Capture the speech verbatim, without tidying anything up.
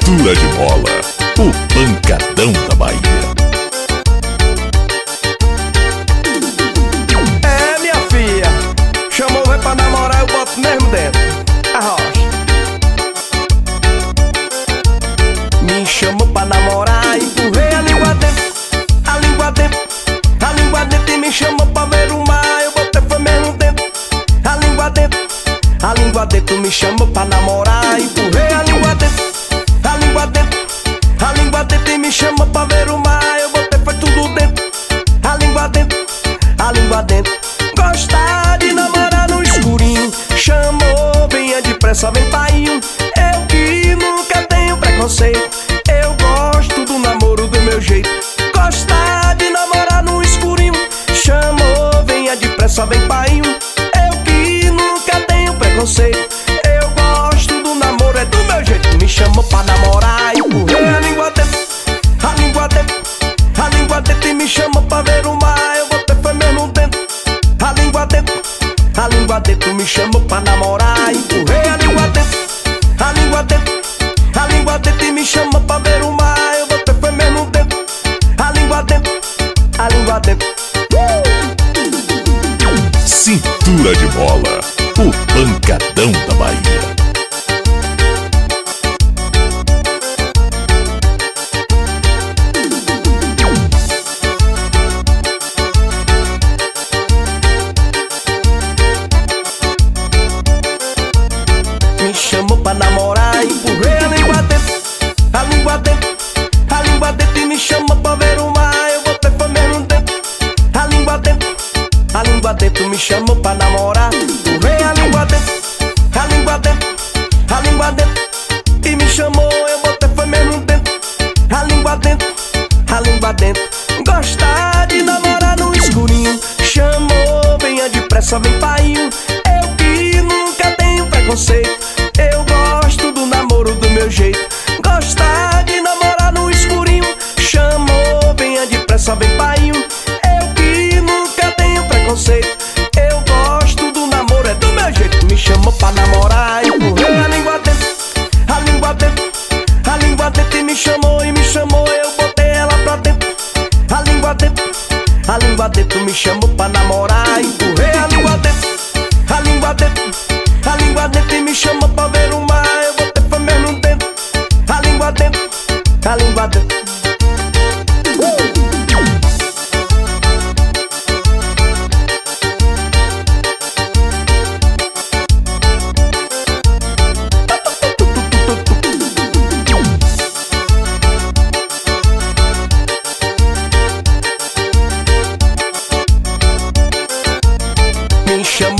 Cintura de Mola, o pancadão da Bahia. É, minha filha, chamou, vai pra namorar, eu boto mesmo dentro. Arrocha. Me chamou pra namorar, empurrei a língua dentro, a língua dentro, a língua dentro. E me chamou pra ver o mar, eu botei foi mesmo dentro, a língua dentro, a língua dentro. Me chamou pra namorar, empurrei a língua dentro, a língua dentro, a língua dentro. E me chamou pra ver o mar, eu botei foi tudo dentro, a língua dentro, a língua dentro. Gostar de namorar no escurinho, chamou, venha depressa, vem painho. Eu que nunca tenho preconceito, eu gosto do namoro do meu jeito. Gostar de namorar no escurinho, chamou, venha depressa, vem painho. Eu que nunca tenho preconceito, eu gosto do namoro, é do meu jeito. Me chamou pra namorar, empurrei a língua dentro, a língua dentro, a língua dentro. E me chamou pra ver o mar, eu botei foi mesmo dentro, a língua dentro, a língua dentro. Me chamou pra namorar, empurrei a língua dentro, a língua dentro, a língua dentro. E me chamou pra ver o mar, eu botei foi mesmo dentro, a língua dentro, a língua dentro. Cintura de Mola, o pancadão da Bahia. Me chamou pra namorar, empurrei a língua dentro, a língua dentro, a língua dentro. E me chamou pra ver o mar, eu botei foi mesmo dentro, a língua dentro, a língua dentro. Me chamou pra namorar, empurrei a língua dentro, a língua dentro, a língua dentro. E me chamou, eu botei foi mesmo dentro, a língua dentro, a língua dentro. Gostar de namorar no escurinho, chamou, venha depressa, vem painho. Eu que nunca tenho preconceito, eu gosto do namoro do meu jeito. Gostar de namorar no escurinho, chamou, venha depressa, vem painho. Eu que nunca tenho preconceito, eu gosto do namoro, é do meu jeito. Me chamou pra namorar, empurrei a língua dentro, a língua dentro, a língua dentro. E me chamou, e me chamou, eu botei ela pra dentro, a língua dentro, a língua dentro. Me chamou pra namorar, empurrei a língua dentro, a língua dentro, a língua dentro. E me chamou pra ver o mar, eu botei foi mesmo dentro, a língua dentro, a língua dentro. Me chamou